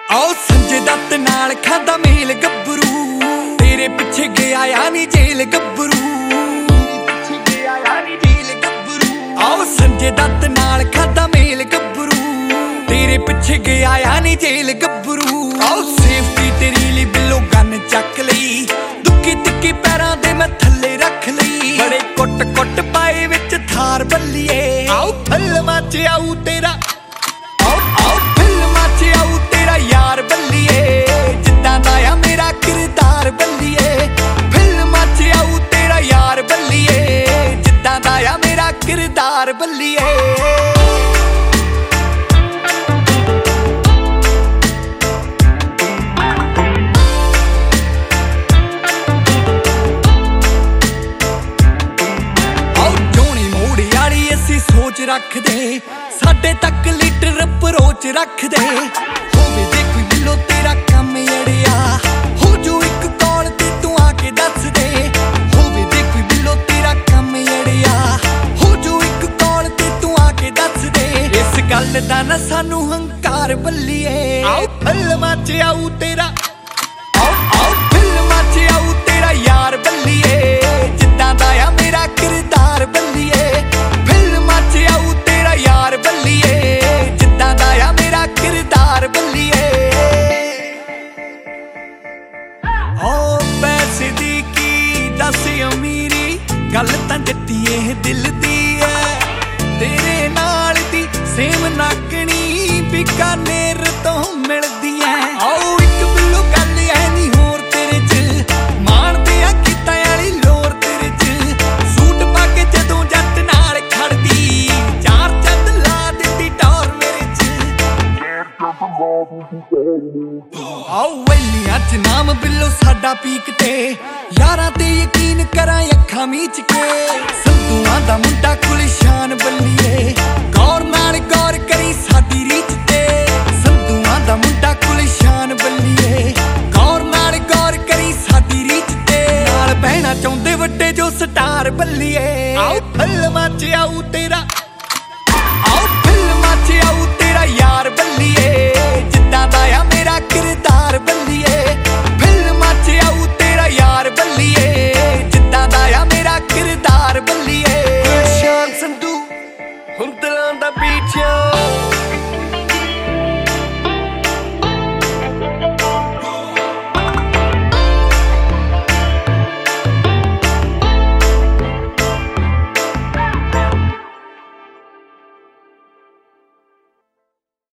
आओ संजय दत्त नाल खादा मेल गब्बरू, तेरे पिछे गया यानी जेल गब्बरू। आओ संजय दत्त नाल खादा मेल गब्बरू, तेरे पिछे गया यानी जेल गब्बरू। आओ सेफ्टी तेरी ली बिल्लो गन चक लई, दुक्की तिक्की पैरां दे मैं थल्ले रख लई। बड़े कुट कुट पाए विच थार बल्लीए, आओ फिल्मां च आऊ तेरा, आओ फिल्मां च आऊ तेरा यार बल्लीए, जिद्दां दा आ मेरा किरदार बल्लीए। फिल्मां च आऊ तेरा यार बल्लीए, जिद्दां दा आ मेरा किरदार बल्लीए। सोच रख दे साडे तक लीटर अप्रोच रख दे, होवे दे कोई दिलों तेरा कम अड़िया, हो जो एक कॉल ते तू आके दस दे। होवे दे कोई दिलों तेरा कम अड़िया, हो जो एक कॉल ते तू आके दस दे। इस गल दा ना सानू हंकार बल्लीए, आओ फिल्मां च आऊ तेरा, आओ फिल्मां च आऊ तेरा यार बल्लीए, जिद्दां दा आ मेरा किरदार बल्लीए। फिल्मां च आऊ तेरा यार बल्लीए, जिद्दां दा आ मेरा किरदार बल्लीए। ओ पैसे दी की दस अमीरी, गल तां जट्टीए दिल दी है, तेरे नाल दी सेम नाकनी बीकानेर तो मिलदी है। आओ एक बिल्लो गल है नी होर तेरे च, माणदे आ गीतां वाली लोर तेरे च। सूट पा के जदों जट नाल खड़दी, चार चंद ला दित्ती टौर मेरे च। आओ वैलियां च नाम बिल्लो साडा पीक ते, यारां ते यकीन करां अखां मीच के। संधूआं दा मुंडा गुलशान बल्लीए, गौर नाल गौर करी साडी रीच ते। संधूआं दा मुंडा गुलशान बल्लीए, गौर नाल गौर करी साडी रीच ते। नाल बहना चाहुंदे वड्डे जो स्टार बल्लीए, आओ फिल्मां च आऊ तेरा, आओ फिल्मां च आऊ तेरा यार बल्लीए, जिद्दां दा आ मेरा किरदार बल्लीए।